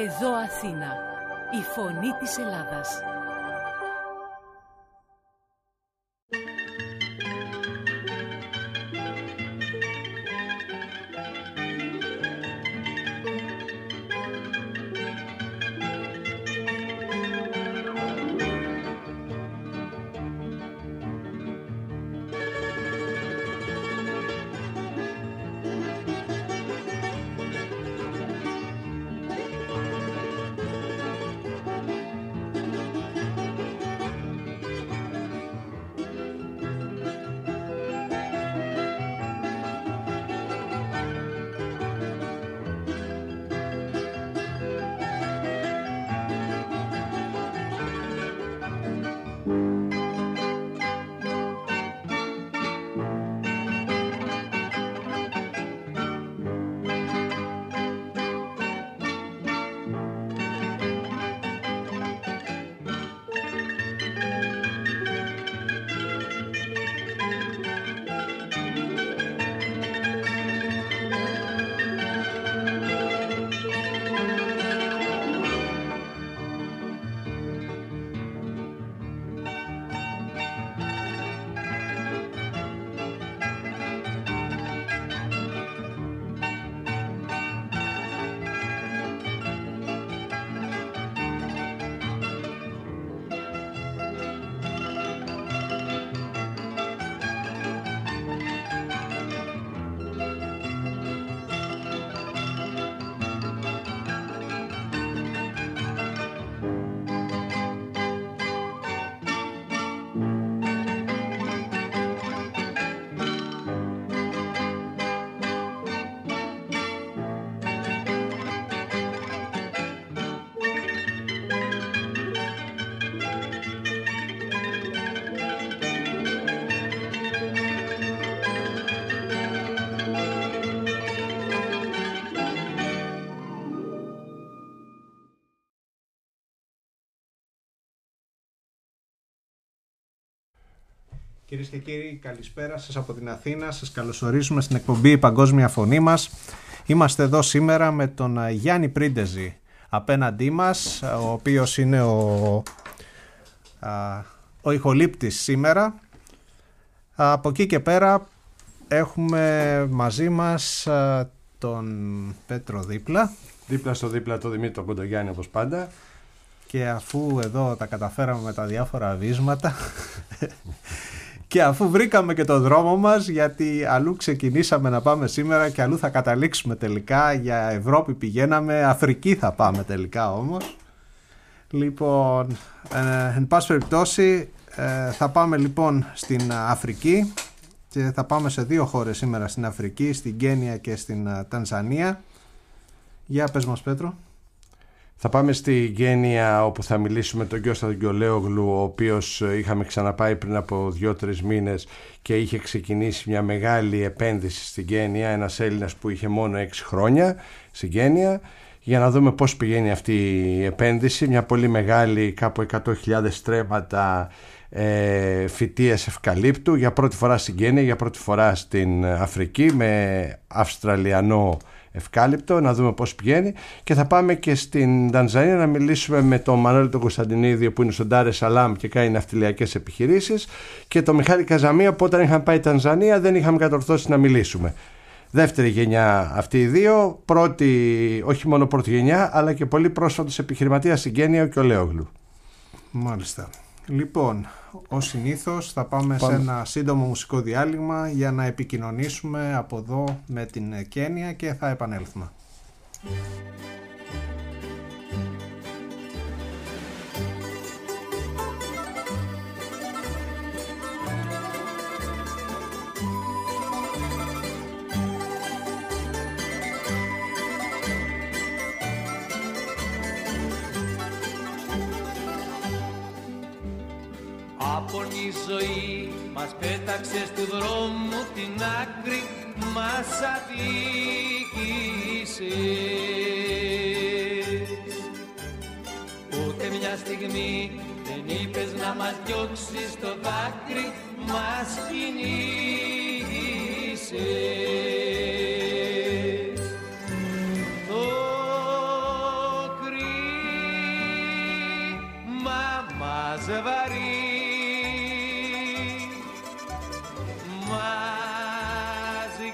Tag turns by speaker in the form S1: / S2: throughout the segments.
S1: Εδώ Αθήνα, η φωνή της Ελλάδας.
S2: Κυρίες και κύριοι, καλησπέρα σας από την Αθήνα. Σας καλωσορίζουμε στην εκπομπή «Η Παγκόσμια Φωνή μας». Είμαστε εδώ σήμερα με τον Γιάννη Πρίντεζη απέναντί μας, ο οποίος είναι ο ηχολήπτης σήμερα. Από εκεί και πέρα έχουμε μαζί μας τον Πέτρο δίπλα.
S3: Δίπλα στο δίπλα το Δημήτρη Κοντογιάννη, όπως πάντα.
S2: Και αφού εδώ τα καταφέραμε με τα διάφορα βίσματα και αφού βρήκαμε και το δρόμο μας, γιατί αλλού ξεκινήσαμε να πάμε σήμερα και αλλού θα καταλήξουμε τελικά, για Ευρώπη πηγαίναμε, Αφρική θα πάμε τελικά όμως. Λοιπόν, εν πάση περιπτώσει θα πάμε λοιπόν στην Αφρική και θα πάμε σε δύο χώρες σήμερα στην Αφρική, στην Κένια και στην Τανζανία. Για πες μας, Πέτρο.
S3: Θα πάμε στη Κένια, όπου θα μιλήσουμε με τον Κώστα τον Κιολέογλου, ο οποίος είχαμε ξαναπάει πριν από 2-3 μήνες και είχε ξεκινήσει μια μεγάλη επένδυση στην Κένια, ένας Έλληνας που είχε μόνο 6 χρόνια στην Κένια, για να δούμε πώς πηγαίνει αυτή η επένδυση. Μια πολύ μεγάλη, κάπου 100.000 στρέμματα φυτείας ευκαλύπτου, για πρώτη φορά στην Κένια, για πρώτη φορά στην Αφρική, με αυστραλιανό ευκάλυπτο, να δούμε πώς πηγαίνει. Και θα πάμε και στην Τανζανία να μιλήσουμε με τον Μανώλη τον Κωνσταντινίδη, που είναι στον Ντάρε Σαλάμ και κάνει ναυτιλιακές επιχειρήσεις, και τον Μιχάλη Καζαμία, που όταν είχαμε πάει Τανζανία δεν είχαμε κατορθώσει να μιλήσουμε. Δεύτερη γενιά αυτοί οι δύο, όχι μόνο πρώτη γενιά, αλλά και πολύ πρόσφατος επιχειρηματίας στην Κένια, ο Κιολέογλου.
S2: Μάλιστα. Λοιπόν, ως συνήθως θα πάμε σε ένα σύντομο μουσικό διάλειμμα για να επικοινωνήσουμε από εδώ με την Κένια και θα επανέλθουμε.
S4: Η ζωή μας πέταξε του δρόμου την άκρη, μας αδίκησες. Ούτε μια στιγμή δεν είπες να μας διώξεις το δάκρυ, μας κυνήγησες. Το κρύο ζευγαρί μαζί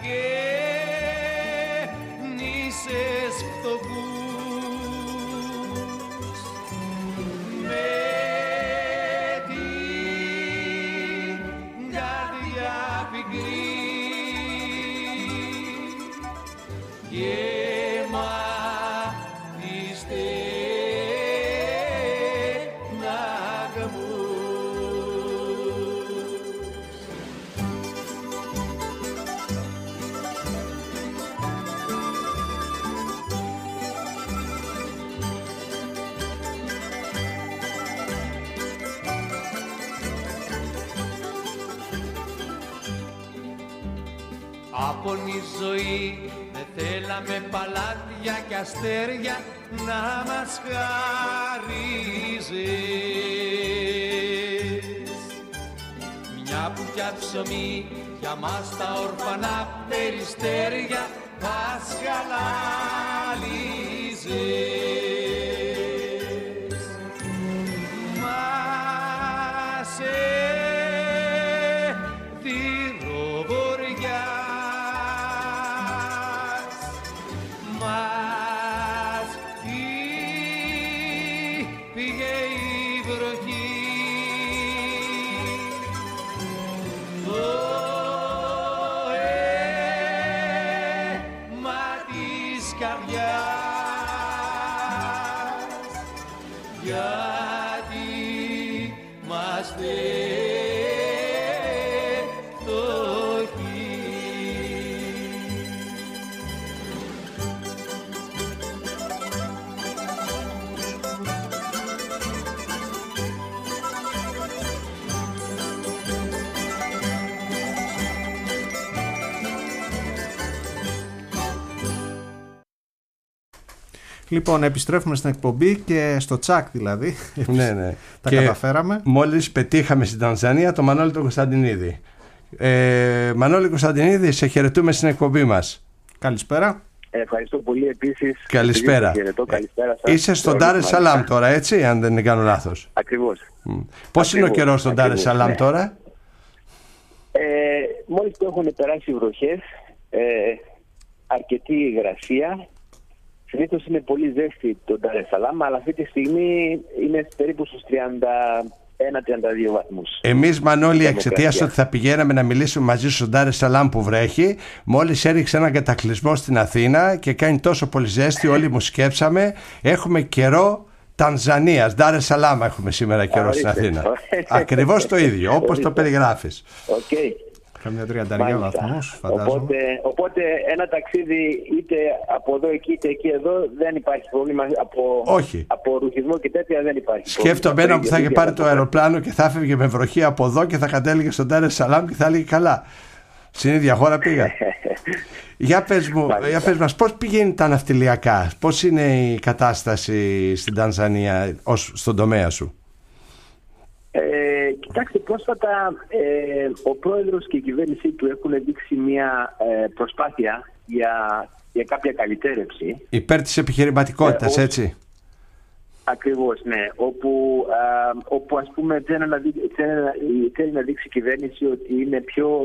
S4: γεννήσες φτωχούς με την καρδιά πικρή Απόνη ζωή δεν θέλαμε παλάτια και αστέρια να μας χαρίζεις. Μια μπουκιά ψωμί για μας τα ορφανά περιστέρια μας χαλάλιζες. Μας
S2: Λοιπόν, επιστρέφουμε στην εκπομπή και στο τσακ δηλαδή.
S3: Ναι.
S2: Τα καταφέραμε.
S3: Μόλις πετύχαμε στην Τανζανία το Μανώλη τον Κωνσταντινίδη. Μανώλη Κωνσταντινίδη, σε χαιρετούμε στην εκπομπή μας.
S2: Καλησπέρα.
S5: Ευχαριστώ πολύ επίσης.
S3: Καλησπέρα.
S5: Καλησπέρα σας.
S3: Είσαι στον Ντάρ es Σαλάμ τώρα, έτσι, αν δεν κάνω λάθος.
S5: Ακριβώς.
S3: Πώς είναι ο καιρός στον Ντάρ es Σαλάμ τώρα?
S5: Μόλις το έχουν περάσει οι βροχές, αρκετή υγρασία. Συνήθως είναι πολύ ζέστη το Ντάρ es Σαλάμ, αλλά αυτή τη στιγμή είναι περίπου στους 31-32 βαθμούς. Εμείς,
S3: Μανώλη, εξαιτίας ότι θα πηγαίναμε να μιλήσουμε μαζί σου στον Ντάρ es Σαλάμ που βρέχει, μόλις έριξε έναν κατακλυσμό στην Αθήνα και κάνει τόσο πολύ ζέστη, όλοι μου σκέψαμε, έχουμε καιρό Τανζανίας. Ντάρ es Σαλάμ έχουμε σήμερα καιρό στην Αθήνα. Ακριβώς το ίδιο, όπως το περιγράφεις.
S5: Okay.
S2: Καμιά 30 βαθμούς, φαντάζομαι.
S5: Οπότε ένα ταξίδι είτε από εδώ εκεί είτε εκεί εδώ δεν υπάρχει πρόβλημα. Από ρουχισμό και τέτοια δεν υπάρχει.
S3: Σκέφτομαι ένα που θα είχε πάρει το αεροπλάνο και θα έφευγε με βροχή από εδώ και θα κατέληγε στον Ντάρ es Σαλάμ και θα έλεγε καλά. Στην ίδια χώρα πήγα. Για πες μας, πώς πηγαίνει τα ναυτιλιακά, πώς είναι η κατάσταση στην Τανζανία στον τομέα σου?
S5: Κοιτάξτε, πρόσφατα ο πρόεδρος και η κυβέρνησή του έχουν δείξει μια προσπάθεια για κάποια καλυτέρευση.
S3: Υπέρ της επιχειρηματικότητας, έτσι.
S5: Ακριβώς, ναι. Όπου ας πούμε θέλει να δείξει η κυβέρνηση ότι είναι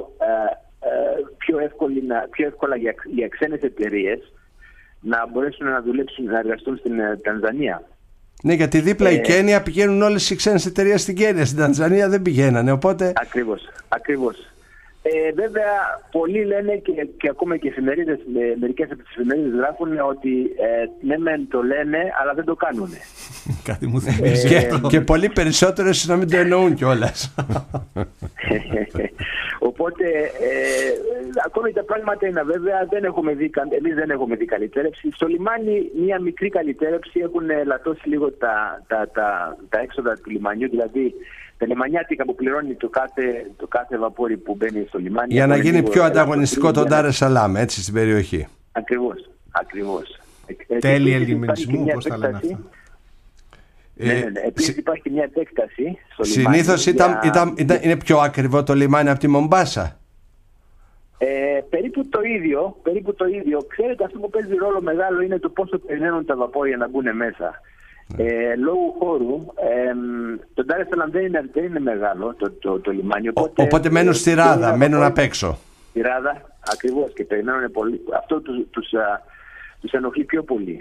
S5: πιο εύκολα για ξένες εταιρείες να μπορέσουν να δουλέψουν, να εργαστούν στην Τανζανία.
S3: Ναι, γιατί δίπλα η Κένια πηγαίνουν όλες οι ξένες εταιρείες στην Κένια, στην Τανζανία δεν πηγαίνανε, οπότε...
S5: Ακριβώς. Βέβαια, πολλοί λένε και ακόμα και εφημερίδες, μερικές από τις εφημερίδες γράφουν ότι ναι μεν το λένε, αλλά δεν το κάνουν.
S2: Κάτι μου θυμίζει.
S3: Και πολύ περισσότερες να μην το εννοούν κιόλας.
S5: Οπότε, ακόμη τα πράγματα είναι βέβαια, εμείς δεν έχουμε δει καλυτέρευση. Στο λιμάνι μια μικρή καλυτέρευση, έχουν ελαττώσει λίγο τα έξοδα του λιμανιού, δηλαδή τα λιμανιάτικα που πληρώνει το κάθε βαπόρι που μπαίνει στο λιμάνι.
S3: Για να γίνει πιο ανταγωνιστικό το Ντάρ es Σαλάμ, έτσι, στην περιοχή.
S5: Ακριβώς.
S2: Τέλη ελιμενισμού, πώς τα λένε αυτά.
S5: Ναι. Επίσης υπάρχει μια επέκταση στο λιμάνι.
S3: Συνήθως είναι πιο ακριβό το λιμάνι από τη Μομπάσα.
S5: Περίπου το ίδιο. Ξέρετε, αυτό που παίζει ρόλο μεγάλο είναι το πόσο περιμένουν τα βαπόρια να μπουν μέσα. Λόγω χώρου, το Ντάρ es Salaam δεν είναι μεγάλο το λιμάνι.
S3: Οπότε μένουν στη Ράδα, μένουν απ' έξω.
S5: Στη Ράδα, ακριβώς, και περιμένουν πολύ. Αυτό τους ενοχλεί πιο πολύ.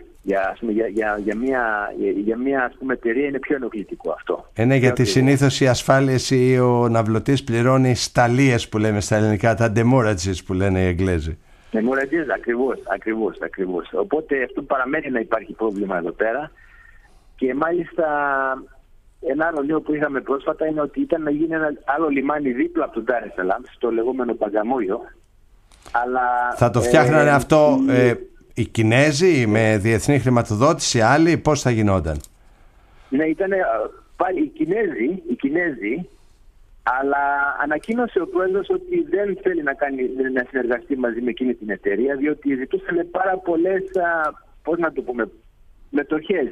S5: Για μια ας πούμε, εταιρεία είναι πιο ενοχλητικό αυτό.
S3: Ναι, γιατί συνήθως οι ασφάλειες ή ο ναυλωτής πληρώνει σταλίες που λέμε στα ελληνικά, τα demurrages που λένε οι Εγγλέζοι.
S5: Demurrages, ακριβώς. Οπότε αυτό παραμένει να υπάρχει πρόβλημα εδώ πέρα. Και μάλιστα ένα άλλο νέο που είχαμε πρόσφατα είναι ότι ήταν να γίνει ένα άλλο λιμάνι δίπλα από τον Ντάρ es Salaam, στο λεγόμενο Παγκαμούριο. Αλλά,
S3: θα το φτιάχνανε αυτό οι Κινέζοι με διεθνή χρηματοδότηση, άλλοι, πώς θα γινόταν?
S5: Ναι, ήταν πάλι οι Κινέζοι, αλλά ανακοίνωσε ο πρόεδρος ότι δεν θέλει να συνεργαστεί μαζί με εκείνη την εταιρεία, διότι ζητούσαν πάρα πολλές, πώς να το πούμε, μετοχές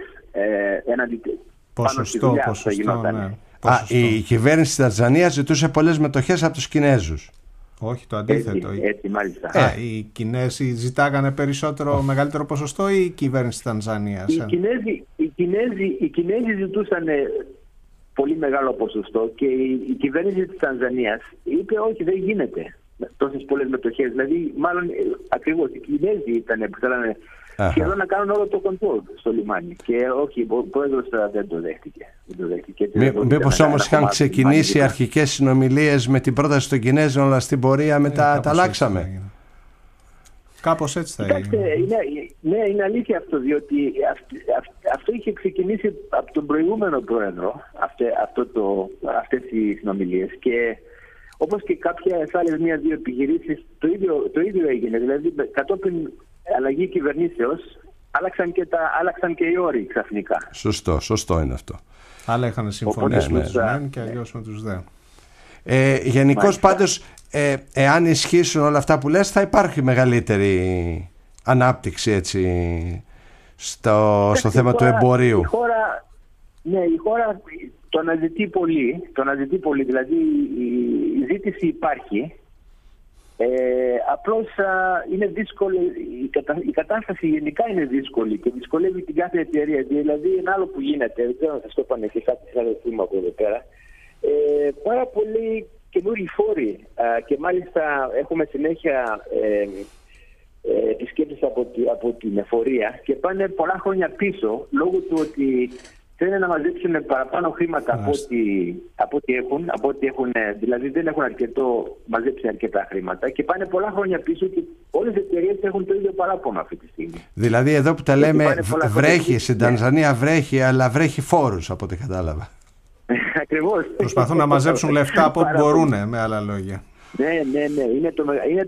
S2: ποσοστό, ναι.
S3: Η κυβέρνηση της Τανζανίας ζητούσε πολλές μετοχές από τους Κινέζους.
S2: Όχι, το αντίθετο.
S5: Έτσι μάλιστα.
S2: Οι Κινέζοι ζητάγανε μεγαλύτερο ποσοστό ή η κυβέρνηση της Τανζανίας?
S5: Οι Κινέζοι ζητούσαν πολύ μεγάλο ποσοστό και η κυβέρνηση της Τανζανίας είπε όχι, δεν γίνεται τόσες πολλές μετοχές. Δηλαδή, μάλλον ακριβώς οι Κινέζοι ήταν που θέλανε σχεδόν να κάνουν όλο το control στο λιμάνι. Και όχι, ο πρόεδρος δεν το δέχτηκε.
S3: Μήπως όμως είχαν ξεκινήσει αρχικές συνομιλίες με την πρόταση των Κινέζων, αλλά στην πορεία μετά τα αλλάξαμε?
S2: Κάπως έτσι θα
S5: έγινε. Ναι, είναι αλήθεια αυτό, διότι αυτό είχε ξεκινήσει από τον προηγούμενο πρόεδρο, αυτές οι συνομιλίες. Και όπως και κάποιες άλλες μία-δύο επιχειρήσεις, το ίδιο έγινε. Δηλαδή, κατόπιν αλλαγή κυβερνήσεως, άλλαξαν και οι όροι ξαφνικά.
S3: Σωστό είναι αυτό.
S2: Άλλα είχαν συμφωνήσει με τους μεν και αλλιώς με τους δε.
S3: Γενικώς πάντως, εάν ισχύσουν όλα αυτά που λες, θα υπάρχει μεγαλύτερη ανάπτυξη έτσι, στο θέμα του εμπορίου.
S5: Η χώρα το αναζητεί πολύ, δηλαδή η ζήτηση υπάρχει. Απλώς είναι δύσκολη, η κατάσταση γενικά είναι δύσκολη και δυσκολεύει την κάθε εταιρεία. Δηλαδή ένα άλλο που γίνεται, δεν ξέρω να σας το είπανε και κάποιες άλλες θύμα από εδώ πέρα, πάρα πολλοί καινούριοι φόροι και μάλιστα έχουμε συνέχεια επισκέψεις από την εφορία και πάνε πολλά χρόνια πίσω λόγω του ότι θέλουν να μαζέψουν παραπάνω χρήματα από ό,τι έχουν, δηλαδή δεν έχουν μαζέψει αρκετά χρήματα και πάνε πολλά χρόνια πίσω και όλες οι εταιρείες έχουν το ίδιο παράπονο αυτή τη στιγμή.
S3: Δηλαδή εδώ που τα λέμε βρέχει, στην Τανζανία βρέχει, αλλά βρέχει φόρους από ό,τι κατάλαβα.
S5: Ακριβώς.
S2: Προσπαθούν να μαζέψουν λεφτά από ό,τι μπορούν, με άλλα λόγια.
S5: Ναι. Είναι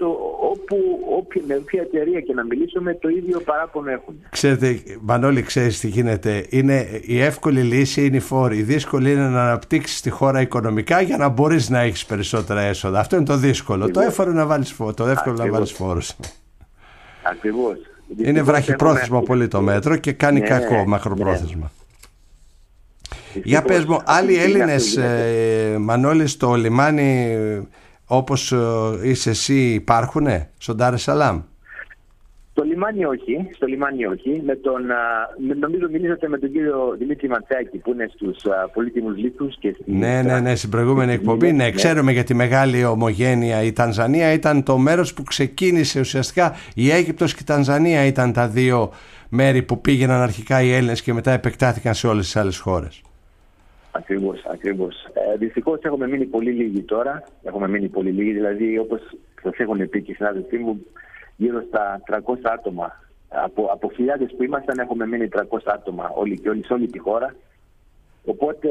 S5: με όποια εταιρεία και να μιλήσουμε το ίδιο παράπονο έχουν.
S3: Ξέρετε, Μανώλη, ξέρεις τι γίνεται? Η εύκολη λύση είναι οι φόροι. Η δύσκολη είναι να αναπτύξεις τη χώρα οικονομικά για να μπορείς να έχεις περισσότερα έσοδα. Αυτό είναι το δύσκολο. Το εύκολο να βάλεις φόρους.
S5: Ακριβώς.
S3: Είναι βραχυπρόθεσμο πολύ το μέτρο και κάνει κακό μακροπρόθεσμα. Για πες μου, άλλοι Έλληνες, Μανώλη, στο λιμάνι όπως είσαι εσύ υπάρχουνε στον Ντάρ es Salaam?
S5: Στο λιμάνι όχι. Νομίζω μιλήσατε με τον κύριο Δημήτρη Ματσάκη που είναι στους πολύτιμους λίθους και
S3: Ναι, στην προηγούμενη εκπομπή. Ναι, ξέρουμε για τη μεγάλη ομογένεια. Η Τανζανία ήταν το μέρος που ξεκίνησε ουσιαστικά. Η Αίγυπτος και η Τανζανία ήταν τα δύο μέρη που πήγαιναν αρχικά οι Έλληνες και μετά επεκτάθηκαν σε όλες τις άλλες χώρες.
S5: Ακριβώς. Δυστυχώς έχουμε μείνει πολύ λίγοι τώρα. Δηλαδή όπως σας έχουν πει και οι συνάδελφοί μου, γύρω στα 300 άτομα. Από χιλιάδες που ήμασταν έχουμε μείνει 300 άτομα σε όλη τη χώρα. Οπότε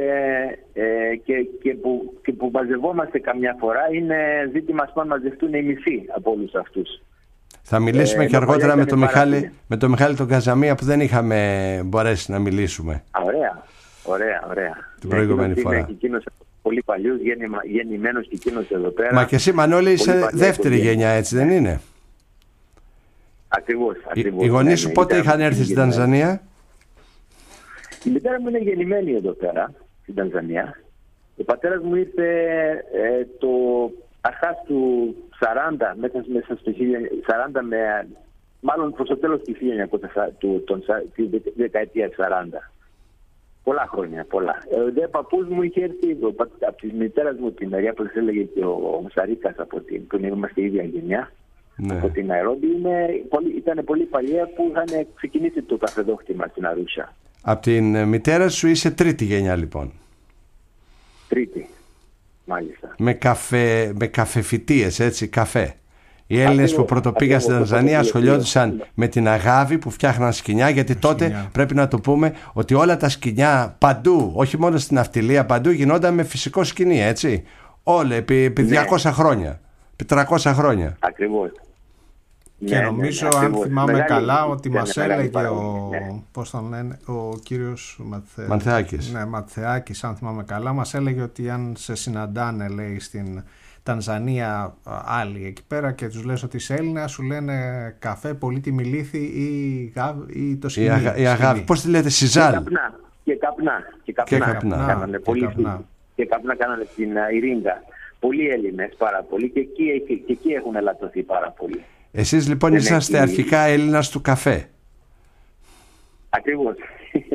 S5: και που μαζευόμαστε καμιά φορά είναι ζήτημα να μαζευτούν οι μισοί από όλους αυτούς.
S3: Θα μιλήσουμε και αργότερα με τον Μιχάλη τον Καζαμία που δεν είχαμε μπορέσει να μιλήσουμε.
S5: Ωραία.
S3: Την προηγούμενη φορά.
S5: Και εκείνος πολύ παλιούς, γεννημένος και εκείνος εδώ πέρα.
S3: Μα και εσύ, Μανώλη, είσαι δεύτερη γενιά, έτσι δεν είναι?
S5: Ακριβώς.
S3: Οι γονείς σου πότε είχαν έρθει στην Τανζανία?
S5: Η μητέρα μου είναι γεννημένη εδώ πέρα, στην Τανζανία. Ο πατέρας μου ήρθε το αρχάς του 40, μέσα στο 40 μάλλον προς το τέλος του 1900, τη δεκαετία 40. Πολλά χρόνια, πολλά. Ο παππούς μου είχε έρθει από τη μητέρα μου την μεριά, που έλεγε και ο Σαρίκας, που είμαστε η ίδια γενιά. Ναι. Από την Ναϊρόμπι, ήταν πολύ παλιά που είχαν ξεκινήσει το καφεδόχτημα στην Αρούσια.
S3: Από την μητέρα σου είσαι τρίτη γενιά, λοιπόν.
S5: Τρίτη, μάλιστα.
S3: Με καφεφυτίες, έτσι, καφέ. Οι Έλληνες που πρωτοπήγαν στην Τανζανία ασχολιόντουσαν με την αγάβη που φτιάχναν σκοινιά, γιατί τότε πρέπει να το πούμε ότι όλα τα σκοινιά παντού, όχι μόνο στην ναυτιλία, παντού γινόταν με φυσικό σκοινί, έτσι. Όλα επί 200 χρόνια, επί 300 χρόνια.
S5: Ακριβώς.
S2: Και νομίζω, αν θυμάμαι καλά, ότι μας έλεγε ο κύριος
S3: Μανθεάκης.
S2: Ναι, Μανθεάκης, αν θυμάμαι καλά, μας έλεγε ότι αν σε συναντάνε, λέει, στην Τανζανία άλλοι εκεί πέρα και τους λες ότι είσαι Έλληνα, σου λένε καφέ, πολύτιμη λίθη ή το σκηνή.
S3: Η αγάπη, πώς τη λέτε, σιζάλ.
S5: Και καπνά. Και καπνά κάνανε στην Ειρήνγα. Πολλοί Έλληνες, πάρα πολλοί, και εκεί έχουν ελαττωθεί πάρα πολύ.
S3: Εσείς λοιπόν είσαστε αρχικά Έλληνας του καφέ.
S5: Ακριβώς.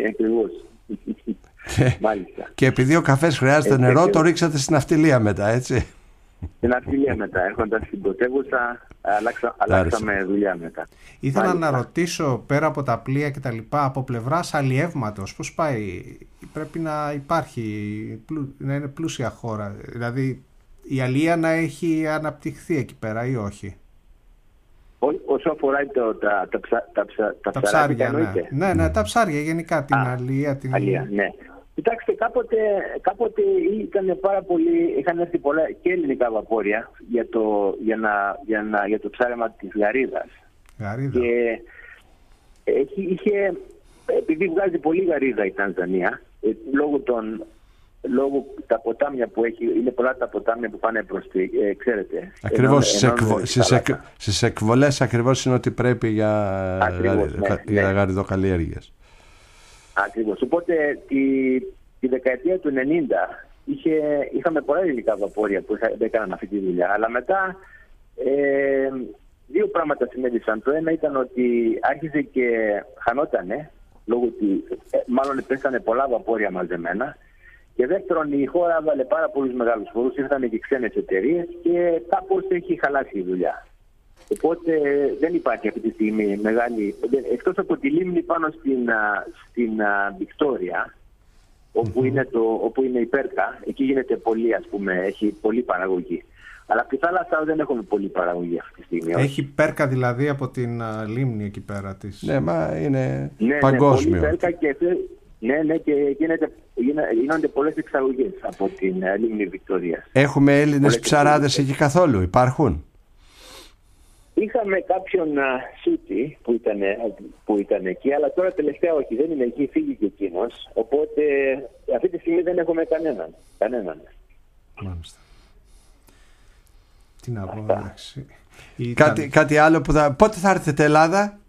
S5: Μάλιστα.
S3: Και επειδή ο καφές χρειάζεται νερό, το ρίξατε στην ναυτιλία μετά, έτσι.
S5: Στην ναυτιλία μετά, έρχοντας στην πρωτεύουσα, αλλάξαμε δουλειά μετά.
S2: Ήθελα να ρωτήσω, πέρα από τα πλοία και τα λοιπά, από πλευράς αλλιεύματος, πώς πάει? Πρέπει να υπάρχει, να είναι πλούσια χώρα, δηλαδή η αλία να έχει αναπτυχθεί εκεί πέρα ή όχι?
S5: Όσο αφορά τα ψάρια,
S2: ναι, τα ψάρια γενικά, την αλία.
S5: Ναι. Κοιτάξτε, κάποτε ήταν πάρα πολύ, είχαν έρθει πολλά και ελληνικά βαπόρια για το ψάρεμα της γαρίδας. Και επειδή βγάζει πολύ γαρίδα η Τανζανία, λόγω τα ποτάμια που έχει, είναι πολλά τα ποτάμια που πάνε προς τη, ξέρετε.
S3: Ακριβώς, στις εκβολές ακριβώς είναι ότι πρέπει για γαριδοκαλλιέργειες.
S5: Ακριβώς. Οπότε τη δεκαετία του 90 είχαμε πολλά ελληνικά βαπόρια που έκαναν αυτή τη δουλειά. Αλλά μετά δύο πράγματα συνέβησαν. Το ένα ήταν ότι άρχισε και χανότανε, λόγω ότι μάλλον πέσανε πολλά βαπόρια μαζεμένα. Και δεύτερον, η χώρα έβαλε πάρα πολλούς μεγάλους φόρους, ήρθαν και ξένες εταιρείες και κάπως έχει χαλάσει η δουλειά. Οπότε δεν υπάρχει αυτή τη στιγμή μεγάλη, εκτός από τη λίμνη πάνω στην Βικτόρια, όπου είναι η Πέρκα, εκεί γίνεται πολύ, ας πούμε, έχει πολλή παραγωγή. Αλλά από τη θάλασσα δεν έχουμε πολλή παραγωγή αυτή τη στιγμή.
S2: Έχει Πέρκα δηλαδή από την λίμνη εκεί πέρα της.
S3: Ναι, μα είναι παγκόσμιο.
S5: Ναι, Πέρκα και γίνονται πολλές εξαγωγές από την λίμνη Βικτορίας.
S3: Έχουμε Έλληνες ψαράδες εκεί καθόλου, υπάρχουν?
S5: Είχαμε κάποιον σούτη που ήταν εκεί, αλλά τώρα τελευταία όχι, δεν είναι εκεί, φύγει και εκείνος. Οπότε αυτή τη στιγμή δεν έχουμε κανέναν.
S2: Μάλιστα. Τι να πω, εντάξει.
S3: Κάτι άλλο που πότε θα έρθετε Ελλάδα?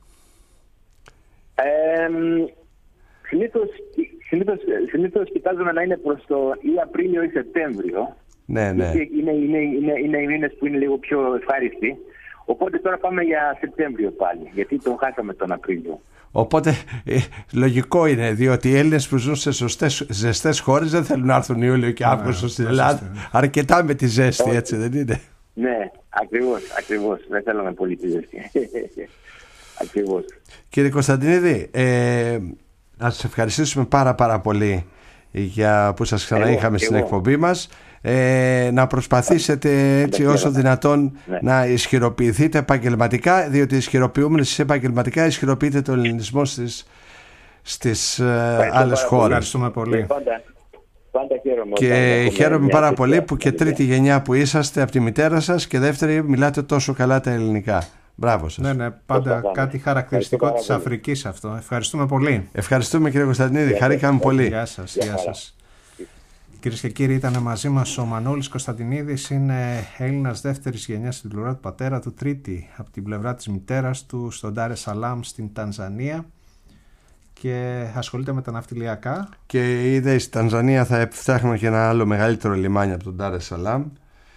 S5: Συνήθως κοιτάζουμε να είναι προς το ή Απρίλιο ή Σεπτέμβριο.
S3: Ναι.
S5: Είναι οι μήνες που είναι λίγο πιο ευχάριστοι. Οπότε τώρα πάμε για Σεπτέμβριο πάλι, γιατί τον χάσαμε τον Απρίλιο.
S3: Οπότε λογικό είναι, διότι οι Έλληνες που ζουν σε ζεστές χώρες δεν θέλουν να έρθουν Ιούλιο και Αύγουστο στην Ελλάδα. Αρκετά με τη ζέστη, έτσι δεν είναι?
S5: Ναι, ακριβώς. Δεν θέλουμε πολύ τη ζέστη. Ακριβώς.
S3: Κύριε Κωνσταντινίδη, να σας ευχαριστήσουμε πάρα πολύ για που σας ξαναείχαμε στην εκπομπή μας. Να προσπαθήσετε έτσι όσο δυνατόν να ισχυροποιηθείτε επαγγελματικά, διότι ισχυροποιούμενοι επαγγελματικά ισχυροποιείτε τον ελληνισμό στις άλλες χώρες.
S2: Ευχαριστούμε πολύ.
S5: Πάντα χαίρομαι.
S3: Και χαίρομαι πάρα πολύ που και τρίτη γενιά που είσαστε από τη μητέρα σας και δεύτερη μιλάτε τόσο καλά τα ελληνικά. Μπράβο σας.
S2: Ναι, πάντα κάτι χαρακτηριστικό της Αφρικής αυτό. Ευχαριστούμε πολύ.
S3: Ευχαριστούμε κύριε Κωνσταντινίδη, χαρήκαμε πολύ.
S2: Γεια σας. Κυρίες και κύριοι, ήταν μαζί μας ο Μανώλης Κωνσταντινίδης. Είναι Έλληνας δεύτερης γενιάς στην πλευρά του πατέρα του, τρίτη από την πλευρά της μητέρας του, στον Ντάρε Σαλάμ στην Τανζανία, και ασχολείται με τα ναυτιλιακά.
S3: Και είδε, στη Τανζανία θα φτιάχνουμε και ένα άλλο μεγαλύτερο λιμάνι από τον Ντάρε Σαλάμ.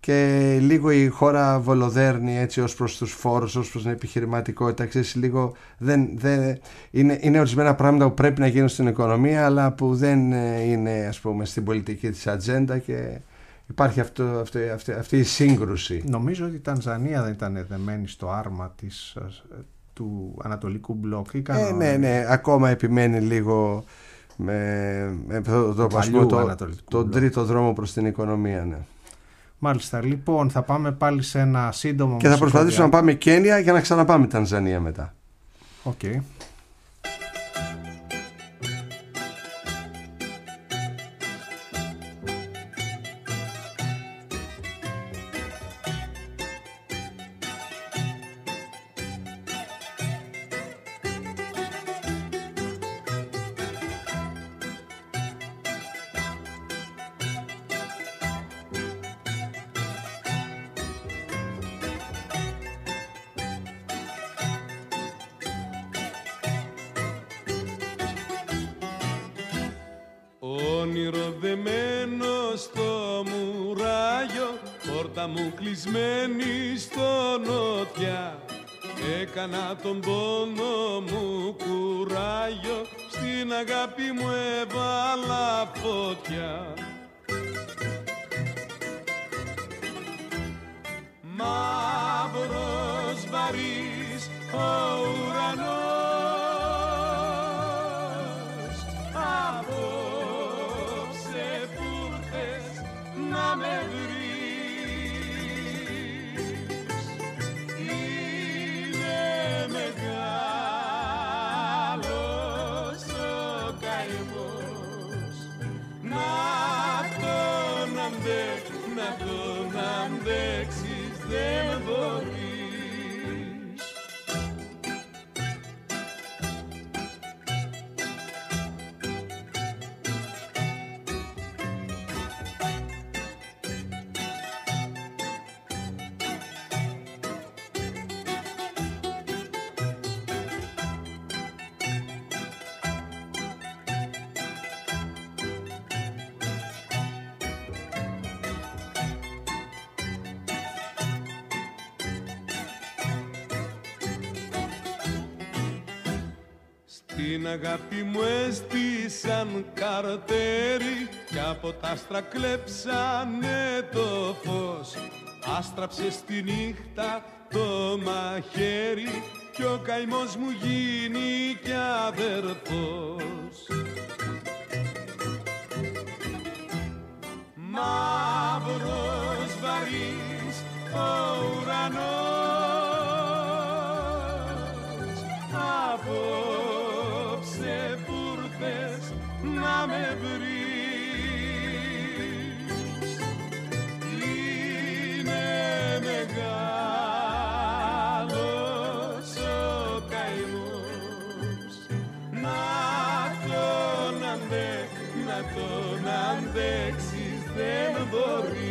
S3: και λίγο η χώρα βολοδέρνει έτσι ως προς τους φόρους, ως προς την επιχειρηματικότητα. Ξέρεις, λίγο είναι ορισμένα πράγματα που πρέπει να γίνουν στην οικονομία, αλλά που δεν είναι, ας πούμε, στην πολιτική της ατζέντα, και υπάρχει αυτή η σύγκρουση.
S2: Νομίζω ότι η Τανζανία δεν ήταν δεμένη στο άρμα του Ανατολικού Μπλοκ.
S3: Ναι, ακόμα επιμένει λίγο με τον τρίτο δρόμο προς την οικονομία, ναι.
S2: Μάλιστα, λοιπόν, θα πάμε πάλι σε ένα σύντομο
S3: και θα προσπαθήσουμε να πάμε Κένια για να ξαναπάμε Τανζανία μετά.
S2: Οκ.
S4: Όνειρο δεμένο στο μουράγιο, πόρτα μου κλεισμένη στο νότια. Έκανα τον πόνο μου κουράγιο, στην αγάπη μου έβαλα φωτιά. Μαύρος βαρύς ο ουρανός, απόψε που θες να με βρεις. Είναι μεγάλος ο καημός, να τον αντέξεις δεν μπορείς. Την αγάπη μου έστησαν καρτέρι κι από τα άστρα κλέψανε το φως. Άστραψε στη νύχτα το μαχαίρι κι ο καημός μου γίνει κι αδερφός. Μαύρος βαρύς ο ουρανός, απόψε πούρθες να με βρεις. Είναι μεγάλος ο καημός, να τον αντέξεις δεν μπορείς.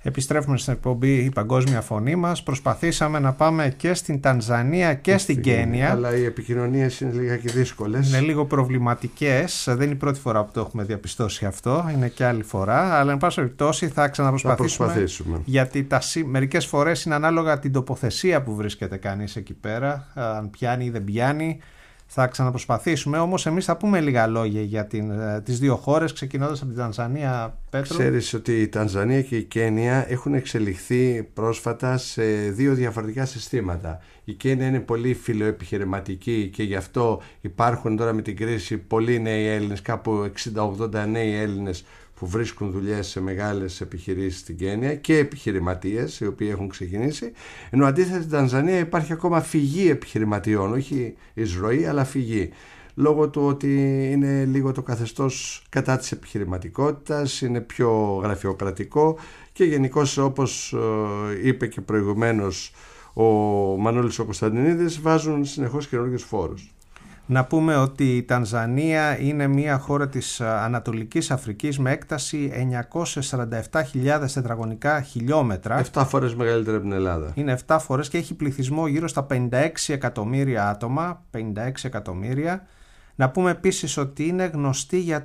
S2: Επιστρέφουμε στην εκπομπή «Η Παγκόσμια Φωνή» μας. Προσπαθήσαμε να πάμε και στην Τανζανία και στην Κένια.
S3: Αλλά οι επικοινωνίες είναι λίγα δύσκολες.
S2: Είναι λίγο προβληματικές. Δεν είναι η πρώτη φορά που το έχουμε διαπιστώσει αυτό. Είναι και άλλη φορά. Αλλά εν πάση περιπτώσει θα ξαναπροσπαθήσουμε. Γιατί μερικές φορές είναι ανάλογα την τοποθεσία που βρίσκεται κανείς εκεί πέρα. Αν πιάνει ή δεν πιάνει. Θα ξαναπροσπαθήσουμε, όμως εμείς θα πούμε λίγα λόγια για τις δύο χώρες, ξεκινώντας από την Τανζανία, Πέτρο.
S3: Ξέρεις ότι η Τανζανία και η Κένια έχουν εξελιχθεί πρόσφατα σε δύο διαφορετικά συστήματα. Η Κένια είναι πολύ φιλοεπιχειρηματική και γι' αυτό υπάρχουν τώρα με την κρίση πολλοί νέοι Έλληνες, κάπου 60-80 νέοι Έλληνες που βρίσκουν δουλειές σε μεγάλες επιχειρήσεις στην Κένια και επιχειρηματίες οι οποίοι έχουν ξεκινήσει, ενώ αντίθετα στην Τανζανία υπάρχει ακόμα φυγή επιχειρηματιών, όχι εισρωή αλλά φυγή, λόγω του ότι είναι λίγο το καθεστώς κατά της επιχειρηματικότητας, είναι πιο γραφειοκρατικό και γενικώς, όπως είπε και προηγουμένως ο Μανώλης ο Κωνσταντινίδης, βάζουν συνεχώς καινούργιους φόρους.
S2: Να πούμε ότι η Τανζανία είναι μια χώρα της Ανατολικής Αφρικής με έκταση 947.000 τετραγωνικά χιλιόμετρα.
S3: 7 φορές μεγαλύτερη από την Ελλάδα.
S2: Είναι 7 φορές και έχει πληθυσμό γύρω στα 56 εκατομμύρια άτομα. 56 εκατομμύρια. Να πούμε επίσης ότι είναι γνωστή για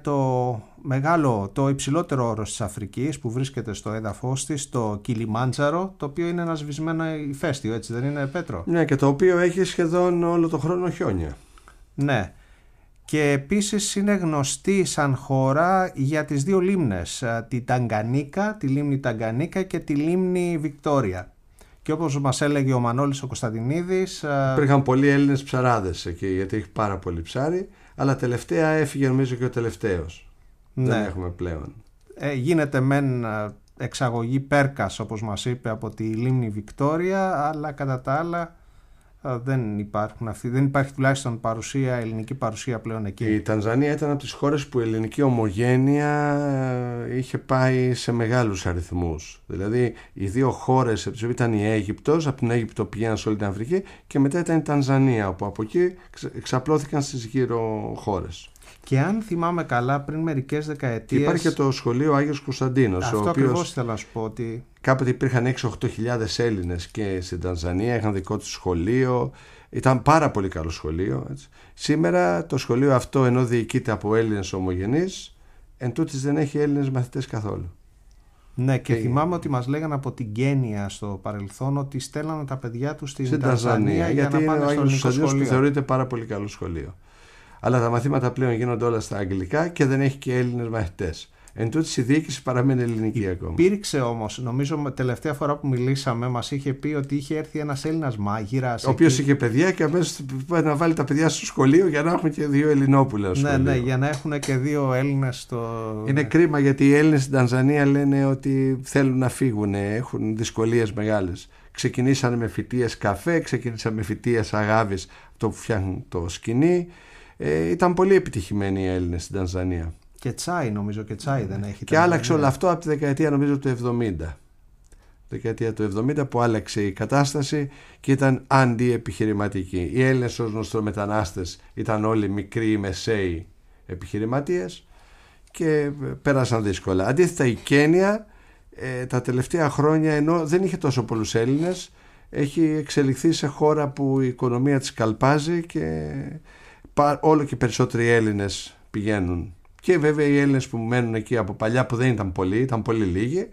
S2: το υψηλότερο όρος της Αφρικής που βρίσκεται στο έδαφος της, το Κιλιμάντζαρο, το οποίο είναι ένα σβησμένο ηφαίστειο, έτσι δεν είναι, Πέτρο?
S3: Ναι, και το οποίο έχει σχεδόν όλο το χρόνο χιόνια.
S2: Ναι, και επίσης είναι γνωστή σαν χώρα για τις δύο λίμνες, τη λίμνη Ταγκανίκα και τη λίμνη Βικτόρια. Και όπως μας έλεγε ο Μανώλης ο Κωνσταντινίδης,
S3: υπήρχαν πολλοί Έλληνες ψαράδες εκεί, γιατί έχει πάρα πολύ ψάρι, αλλά τελευταία έφυγε νομίζω και ο τελευταίος. Ναι. Δεν έχουμε πλέον.
S2: Γίνεται μεν εξαγωγή πέρκας, όπως μας είπε, από τη λίμνη Βικτόρια, αλλά κατά τα άλλα δεν υπάρχει τουλάχιστον ελληνική παρουσία πλέον εκεί.
S3: Η Τανζανία ήταν από τις χώρες που η ελληνική ομογένεια είχε πάει σε μεγάλους αριθμούς. Δηλαδή οι δύο χώρες ήταν η Αίγυπτος, από την Αίγυπτο πηγαίναν σε όλη την Αφρική, και μετά ήταν η Τανζανία, που από εκεί εξαπλώθηκαν στις γύρω χώρες.
S2: Και αν θυμάμαι καλά, πριν μερικές δεκαετίες.
S3: Υπάρχει και το σχολείο Άγιος Κωνσταντίνος.
S2: Αυτό ακριβώς ήθελα να σου πω. Ότι
S3: κάποτε υπήρχαν 6-8 Έλληνες και στην Τανζανία, είχαν δικό τους σχολείο. Ήταν πάρα πολύ καλό σχολείο. Έτσι. Σήμερα το σχολείο αυτό, ενώ διοικείται από Έλληνες ομογενείς, εντούτοις δεν έχει Έλληνες μαθητές καθόλου.
S2: Ναι, και θυμάμαι ότι μας λέγανε από την Κένια στο παρελθόν ότι στέλνανε τα παιδιά τους στην Τανζανία για να πάνε στο ελληνικό σχολείο.
S3: Που θεωρείται πάρα πολύ καλό σχολείο. Αλλά τα μαθήματα πλέον γίνονται όλα στα αγγλικά και δεν έχει και Έλληνες μαθητές. Εν τούτης η διοίκηση παραμένει ελληνική ακόμα.
S2: Υπήρξε όμως, νομίζω τελευταία φορά που μιλήσαμε, μας είχε πει ότι είχε έρθει ένας Έλληνας μάγειρας.
S3: Ο οποίος είχε παιδιά και αμέσως να βάλει τα παιδιά στο σχολείο για να έχουν και δύο Ελληνόπουλα.
S2: Ναι, για να έχουν και δύο Έλληνες στο.
S3: Είναι κρίμα, γιατί οι Έλληνες στην Τανζανία λένε ότι θέλουν να φύγουν, έχουν δυσκολίες μεγάλες. Ξεκινήσανε με φυτείες καφέ, ξεκινήσανε με φυτείες αγάβης, το που φτιάχνουν το σκηνή. Ήταν πολύ επιτυχημένοι οι Έλληνες στην Τανζανία.
S2: Και τσάι, νομίζω, και τσάι δεν έχει.
S3: Και άλλαξε όλο αυτό από τη δεκαετία, νομίζω, του 70. Δεκαετία του 70 που άλλαξε η κατάσταση και ήταν αντιεπιχειρηματική. Οι Έλληνες ως νοστρομετανάστες ήταν όλοι μικροί ή μεσαίοι επιχειρηματίες και πέρασαν δύσκολα. Αντίθετα η Κένια τα τελευταία χρόνια, ενώ δεν είχε τόσο πολλούς Έλληνες, έχει εξελιχθεί σε χώρα που η οικονομία της καλπάζει και όλο και περισσότεροι Έλληνες πηγαίνουν. Και βέβαια οι Έλληνες που μένουν εκεί από παλιά, που δεν ήταν πολλοί, ήταν πολύ λίγοι,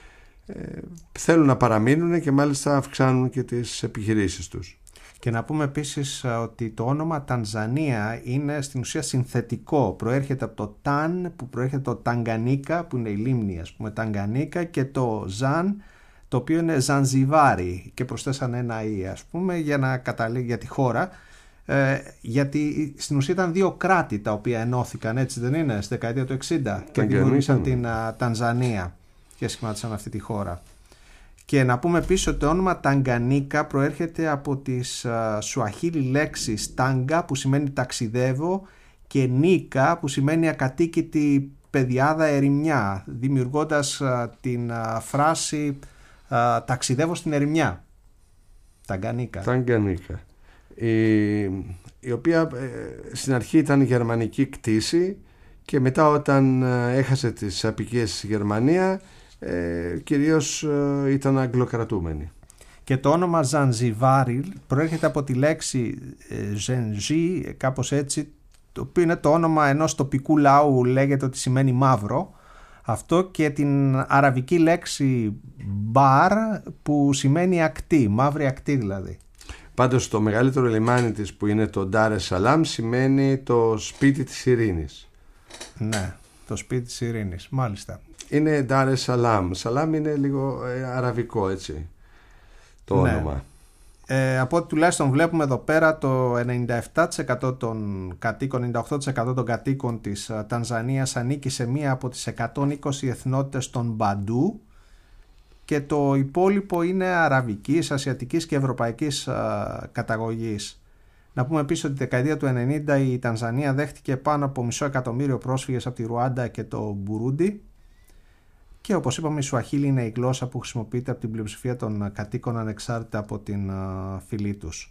S3: θέλουν να παραμείνουν και μάλιστα αυξάνουν και τις επιχειρήσεις τους.
S2: Και να πούμε επίσης ότι το όνομα Τανζανία είναι στην ουσία συνθετικό. Προέρχεται από το Ταν, που προέρχεται το Ταγκανίκα, που είναι η λίμνη, ας πούμε, Ταγκανίκα, και το Ζαν, το οποίο είναι Ζανζιβάρι, και προσθέσανε ένα «η», ας πούμε, για να καταλήγει για τη χώρα. Γιατί στην ουσία ήταν δύο κράτη τα οποία ενώθηκαν, έτσι δεν είναι, στη δεκαετία του 60 και δημιούργησαν την Τανζανία και σχημάτισαν αυτή τη χώρα. Και να πούμε επίσης ότι το όνομα Ταγκανίκα προέρχεται από τις σουαχίλι λέξεις τάγκα, που σημαίνει ταξιδεύω, και νίκα, που σημαίνει ακατοίκητη πεδιάδα ερημιά, δημιουργώντας την φράση ταξιδεύω στην ερημιά. Ταγκανίκα.
S3: Η οποία στην αρχή ήταν γερμανική κτήση και μετά, όταν έχασε τις αποικίες στη Γερμανία, κυρίως ήταν αγγλοκρατούμενοι.
S2: Και το όνομα Ζανζιβάρι προέρχεται από τη λέξη Ζενζί, κάπως έτσι, το οποίο είναι το όνομα ενός τοπικού λαού, λέγεται ότι σημαίνει μαύρο. Αυτό, και την αραβική λέξη μπαρ που σημαίνει ακτή, μαύρη ακτή δηλαδή.
S3: Πάντως το μεγαλύτερο λιμάνι της, που είναι το Ντάρ es Σαλάμ, σημαίνει το σπίτι της ειρήνης.
S2: Ναι, το σπίτι της ειρήνης, μάλιστα.
S3: Είναι Ντάρ es Σαλάμ. Σαλάμ είναι λίγο αραβικό, έτσι, το όνομα.
S2: Από ό,τι τουλάχιστον βλέπουμε εδώ πέρα, το 97% των κατοίκων, 98% των κατοίκων της Τανζανίας ανήκει σε μία από τις 120 εθνότητες των Μπαντού, και το υπόλοιπο είναι αραβικής, ασιατικής και ευρωπαϊκής καταγωγής. Να πούμε επίσης ότι τη δεκαετία του 90 η Τανζανία δέχτηκε πάνω από 500.000 πρόσφυγες από τη Ρουάντα και το Μπουρούντι, και όπως είπαμε η Σουαχίλη είναι η γλώσσα που χρησιμοποιείται από την πλειοψηφία των κατοίκων ανεξάρτητα από την φυλή τους.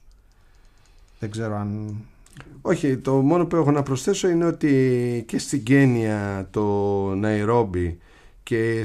S2: Δεν ξέρω αν...
S3: Όχι, το μόνο που έχω να προσθέσω είναι ότι και στην Κένια, το Ναϊρόμπι και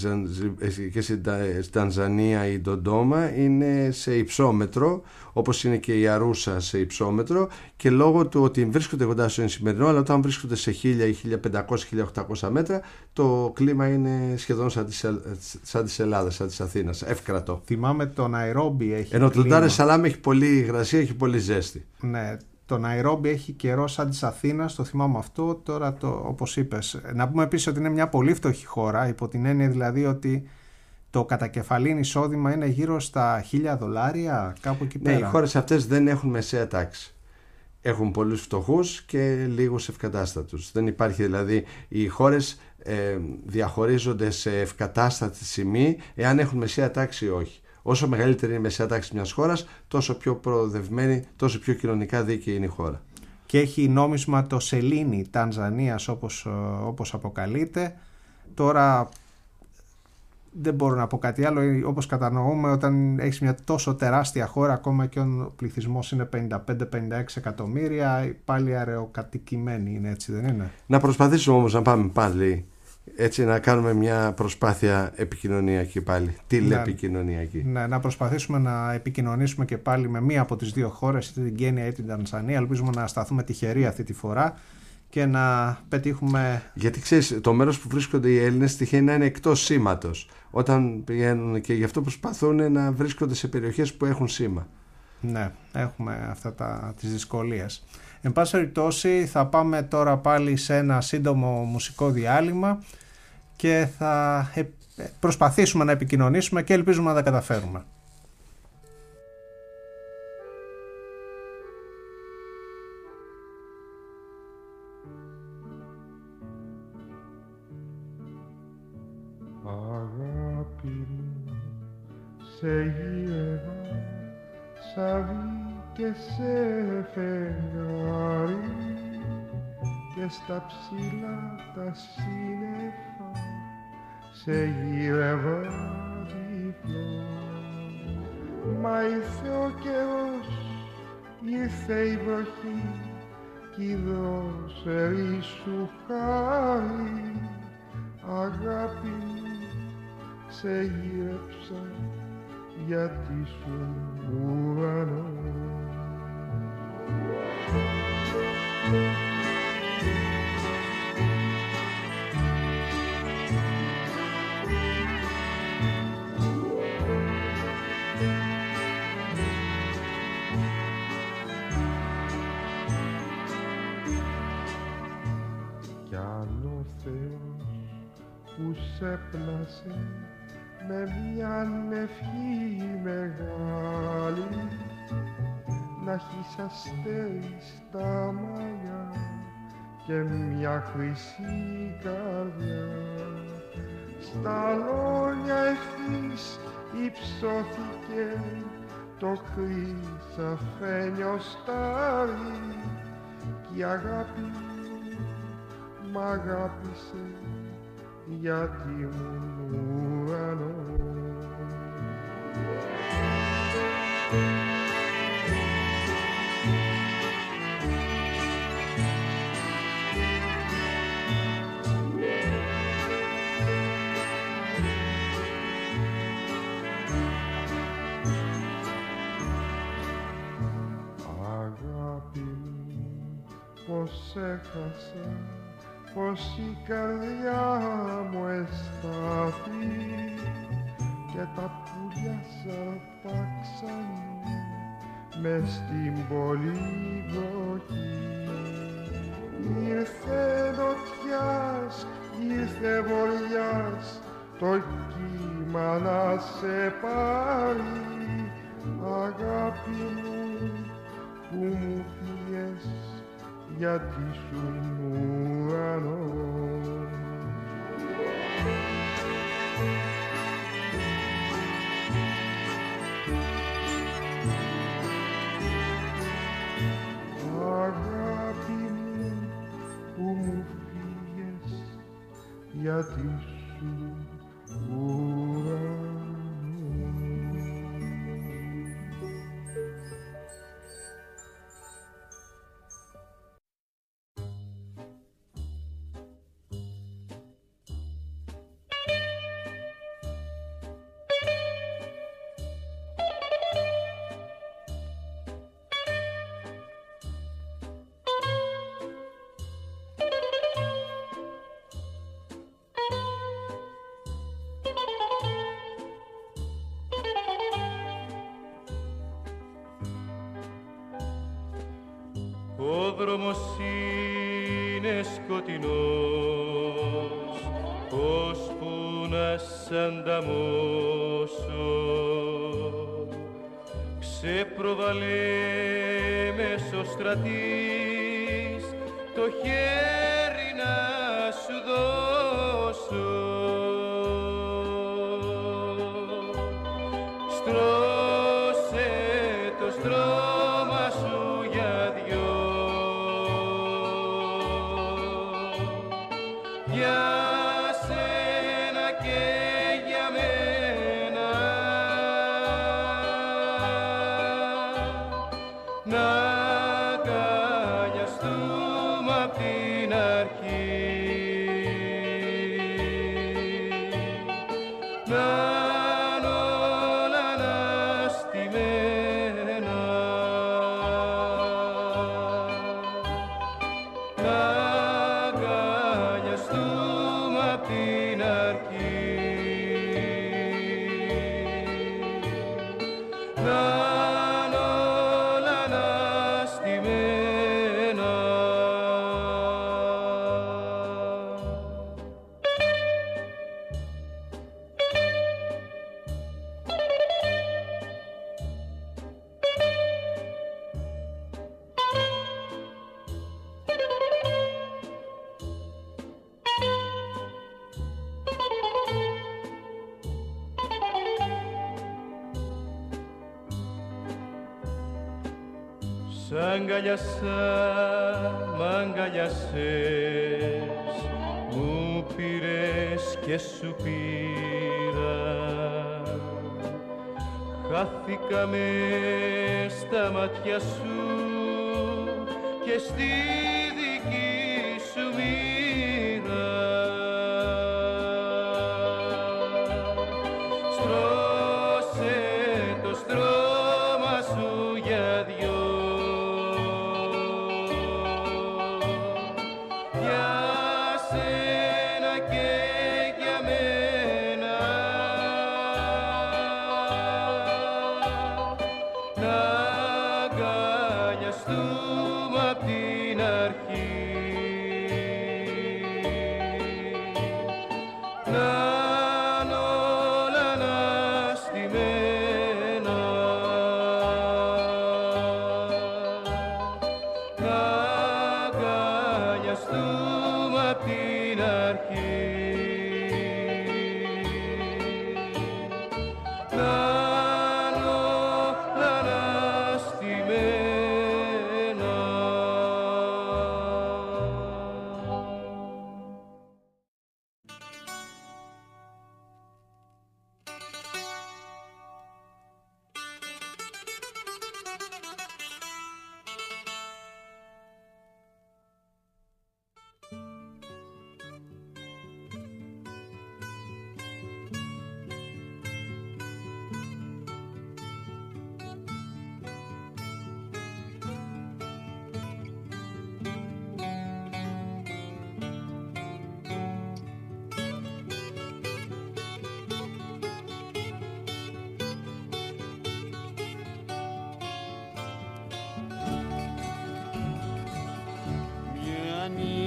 S3: στην Τανζανία η Ντοντόμα είναι σε υψόμετρο, όπως είναι και η Αρούσα σε υψόμετρο, και λόγω του ότι βρίσκονται κοντά στο σημερινό, αλλά όταν βρίσκονται σε 1000 ή 1500-1800 μέτρα, το κλίμα είναι σχεδόν σαν της Ελλάδας, σαν της Αθήνας, εύκρατο.
S2: Θυμάμαι το Ναϊρόμπι έχει
S3: ενώ
S2: κλίμα.
S3: το Ντάρ es Σαλάμ έχει πολύ υγρασία, έχει πολύ ζέστη.
S2: Ναι, το Ναϊρόμπι έχει καιρό σαν της Αθήνας, το θυμάμαι αυτό. Τώρα, όπως είπες, να πούμε επίσης ότι είναι μια πολύ φτωχή χώρα, υπό την έννοια δηλαδή ότι το κατακεφαλήν εισόδημα είναι γύρω στα $1,000, κάπου εκεί πέρα.
S3: Ναι, οι χώρες αυτές δεν έχουν μεσαία τάξη. Έχουν πολλούς φτωχούς και λίγους ευκατάστατους. Δεν υπάρχει δηλαδή, οι χώρες διαχωρίζονται σε ευκατάστατη σημεία εάν έχουν μεσαία τάξη ή όχι. Όσο μεγαλύτερη είναι η μεσαία τάξη μιας χώρας, τόσο πιο προοδευμένη, τόσο πιο κοινωνικά δίκαιη είναι η χώρα.
S2: Και έχει νόμισμα το σελήνι Τανζανίας, όπως αποκαλείται. Τώρα δεν μπορώ να πω κάτι άλλο, όπως κατανοούμε, όταν έχεις μια τόσο τεράστια χώρα, ακόμα και ο πληθυσμός είναι 55-56 εκατομμύρια, πάλι αραιοκατοικημένοι είναι, έτσι δεν είναι?
S3: Να προσπαθήσουμε όμως να πάμε πάλι έτσι, να κάνουμε μια προσπάθεια επικοινωνιακή πάλι, τηλεπικοινωνιακή.
S2: Ναι, να προσπαθήσουμε να επικοινωνήσουμε και πάλι με μία από τις δύο χώρες, είτε την Κένια είτε την Τανζανία. Ελπίζουμε να σταθούμε τυχεροί αυτή τη φορά και να πετύχουμε...
S3: Γιατί ξέρεις, το μέρος που βρίσκονται οι Έλληνες τυχαίνει να είναι εκτός σήματος όταν πηγαίνουν, και γι' αυτό προσπαθούν να βρίσκονται σε περιοχές που έχουν σήμα.
S2: Ναι, έχουμε αυτά τις δυσκολίες. Εν πάση περιπτώσει, θα πάμε τώρα πάλι σε ένα σύντομο μουσικό διάλειμμα και θα προσπαθήσουμε να επικοινωνήσουμε και ελπίζουμε να τα καταφέρουμε.
S6: Αγάπη μου, σε γύρευα σαβί και σε φεγγάρι και στα ψηλά τα σύννεφα σε γύρευα διπλό. Μα ήρθε ο καιρός, ήρθε η βροχή κι η δρόσερη σου χάρη. Αγάπη μου, σε γύρεψα γιατί σου ουρανό. Κι αν ο Θεός που σε πλάσε με μια ευχή μεγάλη να έχεις αστέρι στα μαλλιά και μια χρυσή καρδιά, στα λόγια ευθύς υψώθηκε το χρυσαφένιο στάρι κι η αγάπη μ' αγάπησε γιατί ήμουν ουρανό. πως έχασα, πως η καρδιά μου εστάθη και τα πουλιά σαρπάξανε μες στην πολυβολή. Ήρθε νοτιάς, ήρθε βορειάς, το κύμα να σε πάρει, αγάπη μου που μου φύγες γιατί σου ουρανός. Αγάπη μου που μου φύγες γιατί σου ουρανός.
S4: Ο δρόμος είναι σκοτεινός, ώσπου να σ' ανταμώσω. Ξεπροβαλέ μεσοστρατής, το χέρι να σου δώσω. Στρώσε το στρώμα σου για δυο, για σένα και για μένα, να αγκαλιαστούμε απ' την αρχή, να είναι όλα αναστημένα, να αγκαλιαστούμε απ' την αρχή, να είναι όλα αναστημένα. Σ' αγκαλιάσα, μ' αγκαλιάσες, μου πήρες και σου πήρα. Χάθηκα μες στα μάτια σου και στη δική σου μοίρα. Στρώσε το στρώμα σου για δυο, για σένα και για μένα, να αγκαλιαστούμε απ' την αρχή, να είναι όλα αναστημένα, να αγκαλιαστούμε απ' την αρχή, να είναι όλα αναστημένα.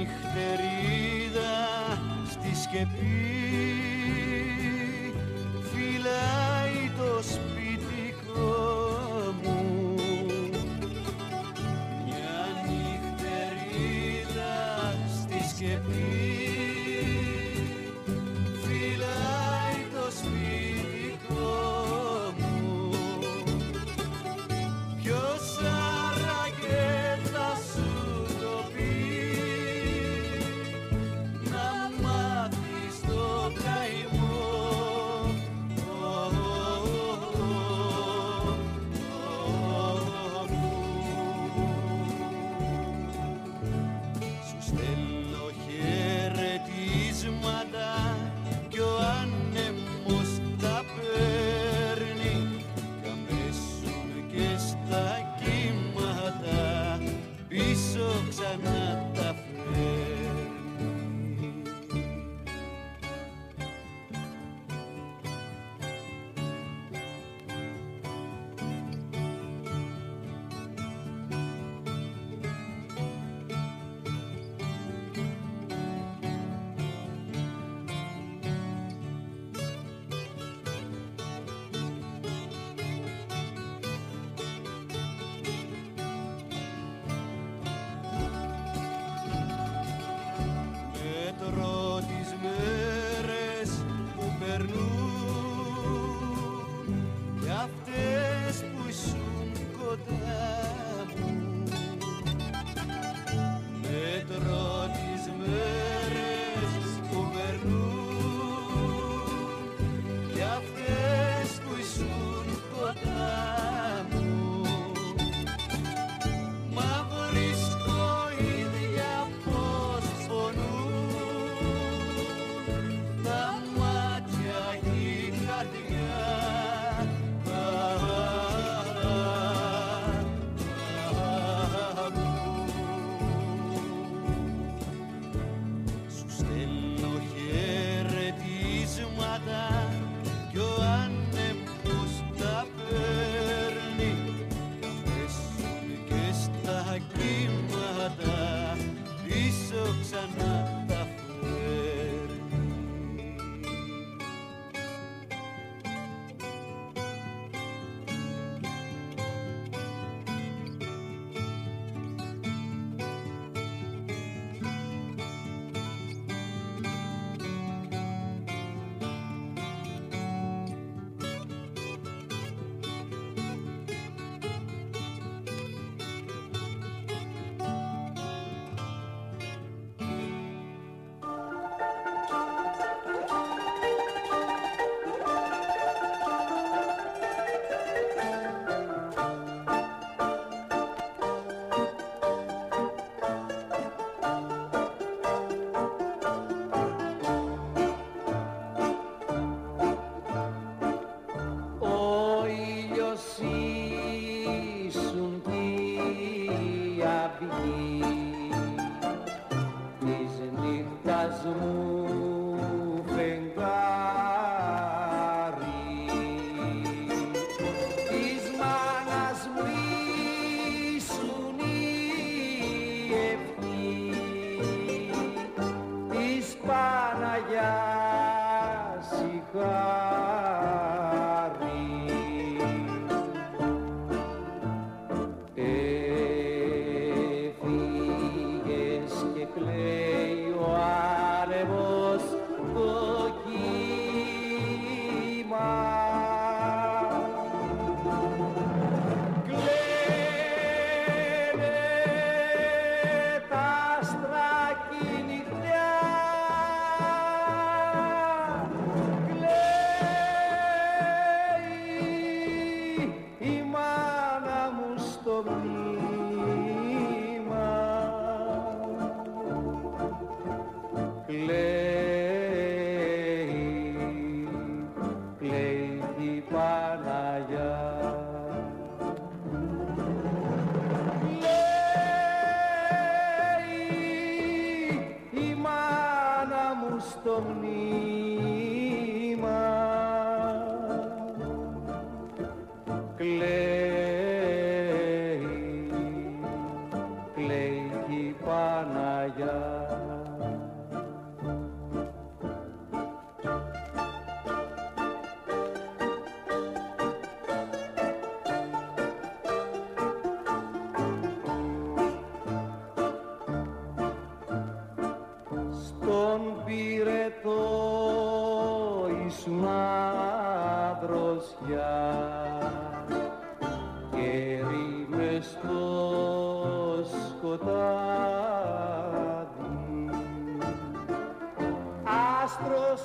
S4: νυχτερίδα στη σκεπή φυλάει το σπιτικό μου. Μια νυχτερίδα στη σκεπή φυλάει το σπιτικό μου. Ποιος άραγε θα σου το πει να μάθεις το καημό. Σου στέλνω χαιρετίσματα κι ο άνεμος τα παίρνει κι αμέσως και στα κύματα πίσω ξανά τα φέρνει. Μετρώ τις μέρες που περνούν κι αυτές που ήσουν κοντά μου. Μετρώ τις μέρες που περνούν κι αυτές που ήσουν κοντά μου. Μα βρίσκω ίδια πως πονούν τα μάτια κι η καρδιά. Σου στέλνω χαιρετίσματα κι ο άνεμος τα παίρνει κι αμέσως και στα κύματα πίσω ξανά τα φέρνει.
S7: Ο ήλιος ήσουν η αυγή της νύχτας μου φεγγάρι, της μάνας μου ήσουν η ευχή, της Παναγιάς η χάρη. Έφυγες και κλαίει ο άνεμος το κύμα. Κλαίνε τα άστρα κι η νυχτιά, κλαίει η μάνα μου στο μνήμα. Κλαίει η Παναγιά. Κλαίει η μάνα μου στο μνήμα. Κλαίει η Παναγιά.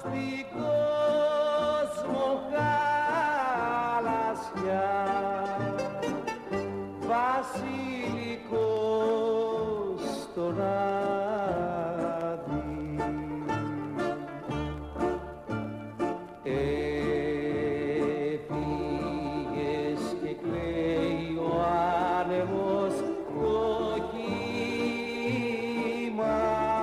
S7: στην κόσμο χαλασιά, βασιλικός στον άδει. Έφυγες και κλαίει ο άνεμος το κύμα.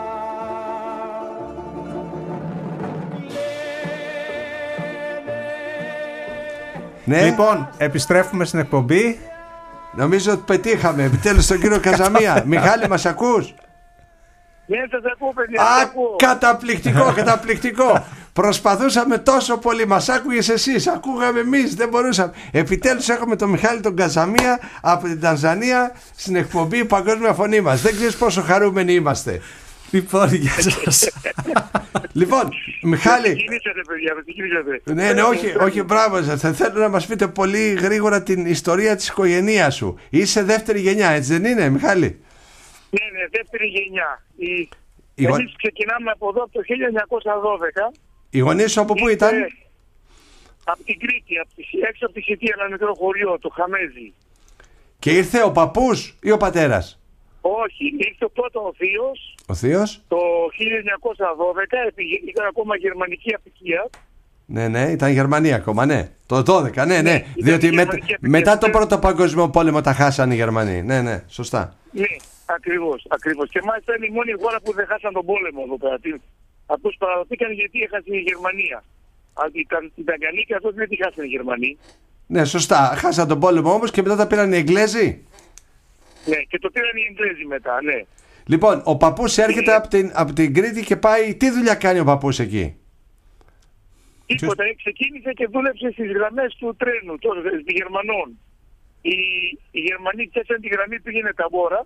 S3: Ναι.
S2: Λοιπόν, επιστρέφουμε στην εκπομπή.
S3: Νομίζω ότι πετύχαμε επιτέλους τον κύριο Καζαμία. Μιχάλη, μας ακούς?
S5: Ναι, σας ακούω, παιδιά.
S3: Καταπληκτικό, καταπληκτικό. Προσπαθούσαμε τόσο πολύ, μας άκουγες εσείς, ακούγαμε εμείς, δεν μπορούσαμε. Επιτέλους έχουμε τον Μιχάλη τον Καζαμία από την Τανζανία στην εκπομπή Παγκόσμια Φωνή μας. Δεν ξέρεις πόσο χαρούμενοι είμαστε.
S2: Λοιπόν, γεια σας.
S3: Λοιπόν, Μιχάλη.
S5: Ξεκινήσατε, παιδιά, ξεκινήσατε.
S3: Ναι, όχι, μπράβο σας. Θα θέλω να μας πείτε πολύ γρήγορα την ιστορία της οικογένειάς σου. Είσαι δεύτερη γενιά, έτσι δεν είναι, Μιχάλη?
S5: Ναι, δεύτερη γενιά.
S3: Εμείς
S5: ξεκινάμε από εδώ από το 1912.
S3: Οι γονείς σου από πού ήταν?
S5: Από την Κρήτη, έξω από τη Σιτία, ένα μικρό χωριό, το Χαμέζι.
S3: Και ήρθε ο παππούς ή ο πατέρας?
S5: Όχι, ήρθε πρώτο ο θείος.
S3: Ο θείος?
S5: Το 1912, ήταν ακόμα γερμανική απικία.
S3: Ναι, ήταν Γερμανία ακόμα, ναι. Το 12, ναι. Διότι μετά το πρώτο παγκόσμιο πόλεμο τα χάσανε οι Γερμανοί. Ναι, σωστά.
S5: Ναι, ακριβώς. Και μάλιστα είναι η μόνη χώρα που δεν χάσαν τον πόλεμο εδώ πέρα. Αυτούς παραδοθήκαν γιατί έχασε η Γερμανία. Η Ταγκανίκη αυτός δεν τη χάσανε οι Γερμανοί.
S3: Ναι, σωστά. Χάσαν τον πόλεμο όμως και μετά τα πήραν οι Εγγλέζοι.
S5: Ναι, και το πήραν οι Εγγλέζοι μετά, ναι.
S3: Λοιπόν, ο παππούς έρχεται από την Κρήτη και πάει. Τι δουλειά κάνει ο παππούς εκεί?
S5: Τίποτα, ξεκίνησε και δούλεψε στις γραμμές του τρένου των Γερμανών. Οι Γερμανοί φτιάξαν τη γραμμή που πήγαινε τα Βόρα.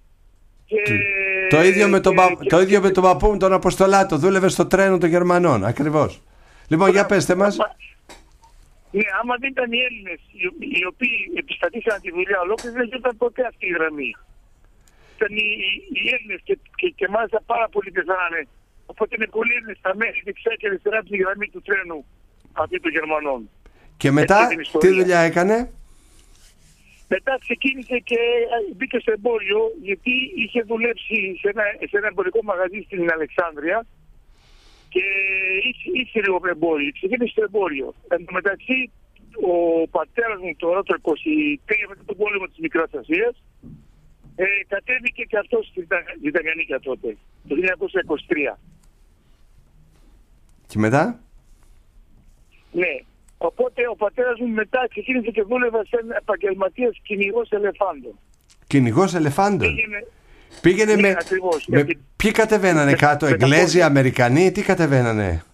S3: Το ίδιο με τον παππού μου, τον Αποστολάτο. Δούλευε στο τρένο των Γερμανών, ακριβώς. Λοιπόν, για πέστε μας.
S5: Ναι, άμα δεν ήταν οι Έλληνες οι οποίοι επιστατήσαν τη δουλειά ολόκληρη, δεν ήταν ποτέ αυτή η γραμμή. Ήταν οι Έλληνες και μάλιστα πάρα πολλοί πεθάνανε. Οπότε είναι πολλοί Έλληνες στα μέση δεξιά και αριστερά από τη γραμμή του τρένου αυτή των Γερμανών.
S3: Και μετά τι δουλειά έκανε?
S5: Μετά ξεκίνησε και μπήκε στο εμπόριο, γιατί είχε δουλέψει σε ένα εμπορικό μαγαζί στην Αλεξάνδρεια και είχε λίγο εμπόριο. Ξεκίνησε στο εμπόριο. Εν τω μεταξύ, ο πατέρας μου τώρα, το 23 μετά τον πόλεμο της Μικράς Ασίας, κατέβηκε και αυτός στην Ταγκανίκια τότε, το 1923.
S3: Και μετά?
S5: Ναι. Οπότε ο πατέρας μου μετά ξεκίνησε και δούλευε σαν επαγγελματίας κυνηγός ελεφάντων.
S3: Κυνηγός ελεφάντων? Πήγαινε
S5: ναι,
S3: με ποιοι κατεβαίνανε κάτω, Εγγλέζοι, Αμερικανοί, τι κατεβαίνανε?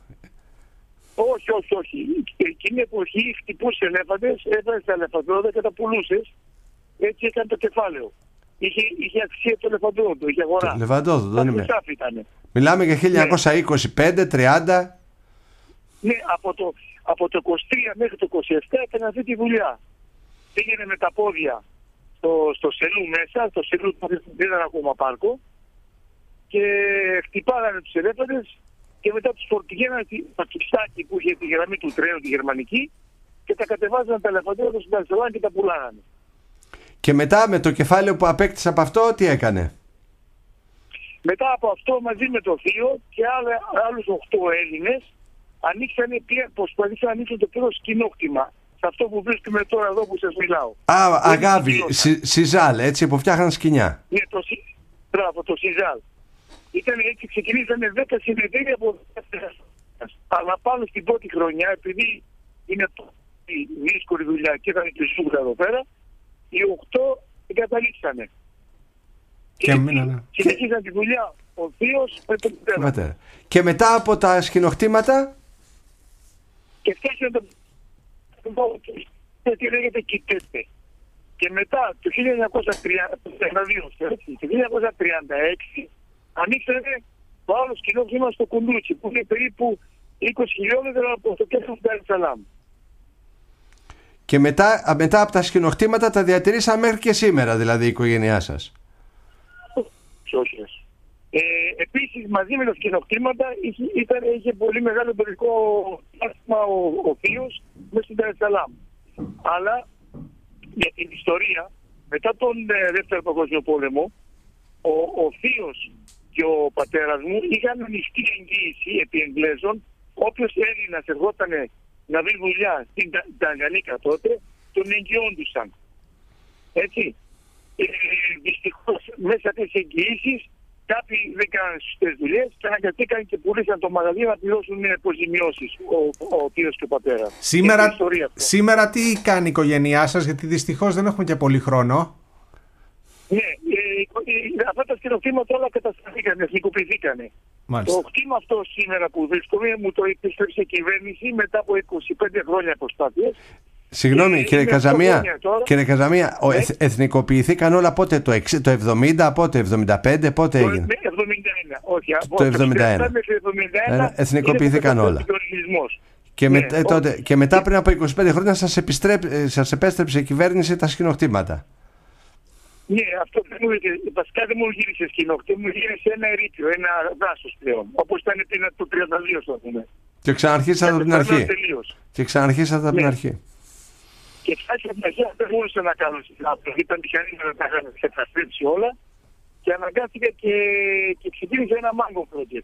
S5: Όχι. Εκείνη εποχή χτυπούσε ελέφαντες, έβαζε τα ελεφαντόδα και τα πουλούσες. Έτσι έκανε το κεφάλαιο. Είχε αξία το ελεφαντόδο, είχε αγορά.
S3: Το ελεφαντόδο, δεν είμαι.
S5: Ήτανε.
S3: Μιλάμε για 1925-30.
S5: Ναι, από το 23 μέχρι το 27 έκανε αυτή τη δουλειά. Πήγαινε με τα πόδια στο σελού μέσα, το σελού δεν ήταν ακόμα πάρκο, και χτυπάγανε τους ελέφαντες και μετά τους φορτηγαίνανε στο κυψάκι που είχε τη γραμμή του τρένου, τη γερμανική, και τα κατεβάζανε τα ελεφαντόδα στην Αλσελάνη και τα πουλάγανε.
S3: Και μετά με το κεφάλαιο που απέκτησε από αυτό, τι έκανε?
S5: Μετά από αυτό, μαζί με το θείο και άλλους 8 Έλληνες, προσπαθήσαν να ανοίξουν το πρώτο σκηνόκτημα. Σε αυτό που βρίσκουμε τώρα εδώ που σας μιλάω.
S3: Αγάβη, Σιζάλ, έτσι, που φτιάχναν σκηνιά.
S5: Ναι, το Σιζάλ. Ήταν έτσι, ξεκινήσανε 10 συνεδρία από αλλά πάνω στην πρώτη χρονιά, επειδή είναι δύσκολη δουλειά και ήταν και σούγρα εδώ πέρα, οι 8 εγκαταλείψανε. Και συνεχίζαν τη δουλειά ο θείος με τον πατέρα.
S3: Και μετά από τα σκηνοκτήματα,
S5: και φτιάξανε το τι λέγεται Κιτέτε. Και μετά το 1936 ανοίξανε το άλλο σκηνόκτημα στο Κουντούτσι, που είναι περίπου 20 χιλιόμετρα από το κέντρο του Νταρ-Σαλάμ.
S3: Και μετά από τα σκηνοκτήματα τα διατηρήσαμε μέχρι και σήμερα, δηλαδή η οικογένειά σας?
S8: Επίσης, μαζί με τα σκηνοκτήματα είχε πολύ μεγάλο εμπορικό διάστημα ο θείος μέσα στην Ταρεσσαλάμ. Αλλά για την ιστορία, μετά τον Δεύτερο Παγκόσμιο Πόλεμο, ο θείος και ο πατέρας μου είχαν ανοιχτή εγγύηση επί Εγγλέζων. Όποιος Έλληνας ερχόταν να βρει δουλειά στην Ταγκανίκα τότε, τον εγγυόντουσαν. Έτσι. Δυστυχώς μέσα από τις εγγυήσεις κάποιοι δεν κάνουν σωστές δουλειές και αναγκαστήκαν και πουλήσαν το μαγαζί να πληρώσουν αποζημιώσεις ο θείος και ο πατέρας.
S2: Σήμερα τι κάνει η οικογένειά σας, γιατί δυστυχώς δεν έχουμε και πολύ χρόνο.
S8: Ναι, αυτά τα σκηνοκτήματα όλα καταστραφήκανε, εθνικοποιηθήκανε. Το κτήμα αυτό σήμερα που βρίσκομαι μου το επιστρέψε η κυβέρνηση μετά από 25 χρόνια προσπάθειες.
S3: Συγγνώμη κύριε Καζαμία, εθνικοποιηθήκαν όλα πότε, το 70, πότε, 75, πότε έγινε?
S8: 71, όχι.
S3: Το 71. Εθνικοποιηθήκαν όλα. Και μετά πριν από 25 χρόνια σας επέστρεψε η κυβέρνηση τα σκηνοκτήματα.
S8: Ναι, αυτό βασικά δεν μου γύρισε σκηνοκτήμα, μου γύρισε ένα ερείπιο, ένα δάσος πλέον. Όπως ήταν πριν το 32, θα πούμε.
S3: Και ξαναρχίσατε από την αρχή. Από την αρχή.
S8: Και φτάσει από την αρχή δεν μπορούσα να κάνω συνάπτωση. Ήταν πιανή να τα καταστρέψει όλα. Και αναγκάστηκα και ξεκίνησε ένα mango project.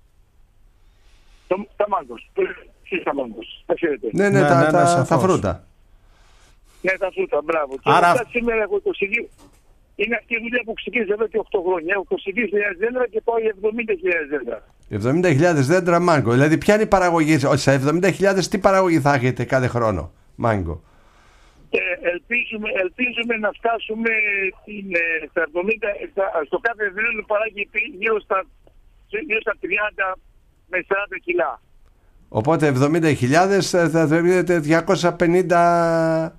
S8: Τα μάγκος. Τα μάγκος. Τα ξέρετε.
S3: Ναι, τα φρούτα.
S8: Ναι, τα φρούτα, μπράβο. Και μετά σήμερα έχω 22. Είναι αυτή η δουλειά που ξεκίνησε εδώ και 8 χρόνια. Έχω 22.000 δέντρα και πάω για 70.000 δέντρα.
S3: 70.000 δέντρα μάγκο. Δηλαδή, ποια είναι η παραγωγή? Στα 70.000 τι παραγωγή θα έχετε κάθε χρόνο μάγκο?
S8: Ελπίζουμε να φτάσουμε στα 70, στο κάθε δέντρο παράγει γύρω στα 30 με 40 κιλά.
S3: Οπότε 70.000 θα δείτε 250.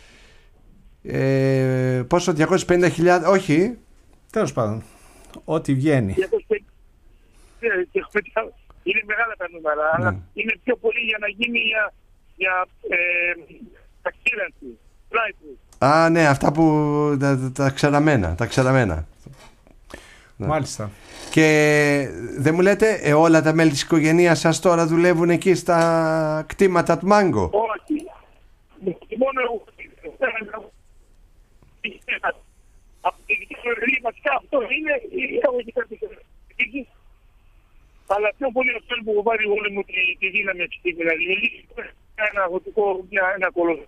S3: Πόσο, 250.000, όχι.
S2: Τέλος πάντων, ό,τι βγαίνει.
S8: Είναι μεγάλα τα νούμερα, αλλά είναι πιο πολύ για να γίνει για ταξίδανση.
S3: Α, ναι, αυτά που τα ξεραμένα.
S2: Μάλιστα.
S3: Και δεν μου λέτε, όλα τα μέλη της οικογένειας σας τώρα δουλεύουν εκεί στα κτήματα του μάγκο?
S8: Όχι. Μόνο εγώ. Από τη δική μου εργασία βασικά αυτό είναι, έχω και κάποιες εργασίες, αλλά πιο πολύ αυτό που έχω πάρει όλη μου τη δύναμη αυτή, δηλαδή ένα αγωτικό, ένα κολό.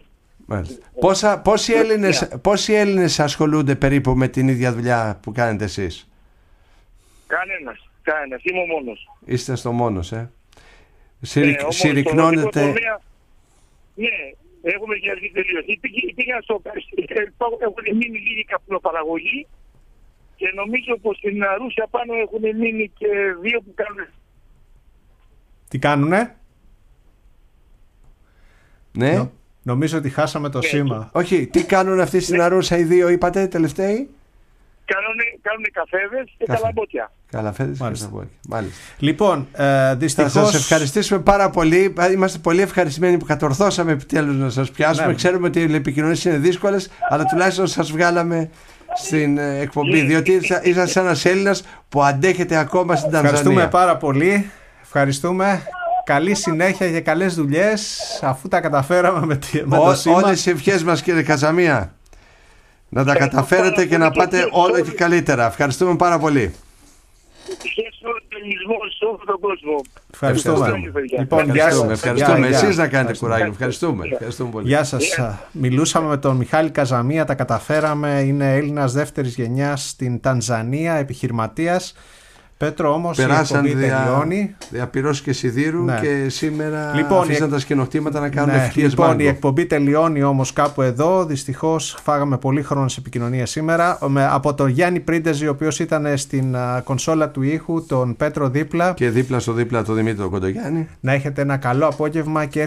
S8: Πόσοι Έλληνες ασχολούνται περίπου με την ίδια δουλειά που κάνετε εσείς? Κανένας, είμαι ο μόνος.
S3: Είστε στο μόνος, Συρρυκνώνετε.
S8: Ναι, έχουμε και αρχή τελείωση. Πήγα στο έχουν μείνει λίγοι καπνοπαραγωγοί και νομίζω πως στην Αρούσια πάνω έχουν μείνει και 2 που κάνουν.
S2: Τι κάνουνε?
S3: Ναι.
S2: Νομίζω ότι χάσαμε το σήμα.
S3: Όχι, τι κάνουν αυτοί στην Αρούσια οι 2 είπατε τελευταίοι?
S8: Κάνουν καφέδες και καλαμπότια.
S3: Καλαφέδες και καλαμπότια. Μάλιστα.
S2: Λοιπόν, δυστυχώς.
S3: Θα σας ευχαριστήσουμε πάρα πολύ. Είμαστε πολύ ευχαριστημένοι που κατορθώσαμε επιτέλους να σας πιάσουμε. Ναι. Ξέρουμε ότι οι επικοινωνίες είναι δύσκολες, αλλά τουλάχιστον σας βγάλαμε στην εκπομπή. Διότι είσαστε ένας Έλληνας που αντέχετε ακόμα στην Τανζανία.
S2: Ευχαριστούμε πάρα πολύ. Ευχαριστούμε. Καλή συνέχεια και καλές δουλειές, αφού τα καταφέραμε με το σήμα.
S3: Όλες οι ευχές μας, κύριε Καζαμία. Να τα καταφέρετε και να πάτε όλο και καλύτερα. Ευχαριστούμε πάρα πολύ.
S2: Ευχαριστούμε.
S3: Λοιπόν, ευχαριστούμε. Εσείς να κάνετε κουράγιο. Ευχαριστούμε πολύ.
S2: Γεια σας. Μιλούσαμε με τον Μιχάλη Καζαμία, τα καταφέραμε. Είναι Έλληνας δεύτερης γενιάς στην Τανζανία, επιχειρηματίας. Πέτρο, όμως η εκπομπή τελειώνει.
S3: Διαπυρός και σιδήρου, ναι. Και σήμερα αφήσαν τα σκηνοκτήματα να κάνουν ευτυχίες μάγκο.
S2: Λοιπόν, η εκπομπή τελειώνει όμως κάπου εδώ. Δυστυχώς φάγαμε πολύ χρόνο σε επικοινωνία σήμερα. Από τον Γιάννη Πρίντεζη, ο οποίος ήταν στην κονσόλα του ήχου, τον Πέτρο δίπλα.
S3: Και δίπλα στο δίπλα τον Δημήτρη τον Κοντογιάννη.
S2: Να έχετε ένα καλό απόγευμα και